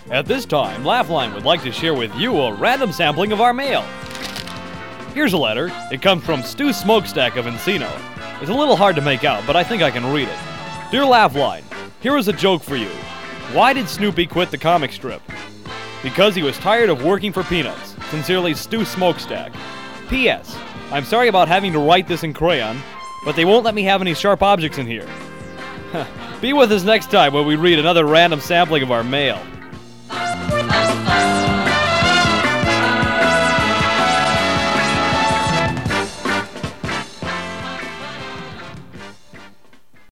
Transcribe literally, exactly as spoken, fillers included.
At this time, Laughline would like to share with you a random sampling of our mail. Here's a letter. It comes from Stu Smokestack of Encino. It's a little hard to make out, but I think I can read it. Dear Laughline, here is a joke for you. Why did Snoopy quit the comic strip? Because he was tired of working for peanuts. Sincerely, Stu Smokestack. P S. I'm sorry about having to write this in crayon, but they won't let me have any sharp objects in here. Be with us next time when we read another random sampling of our mail.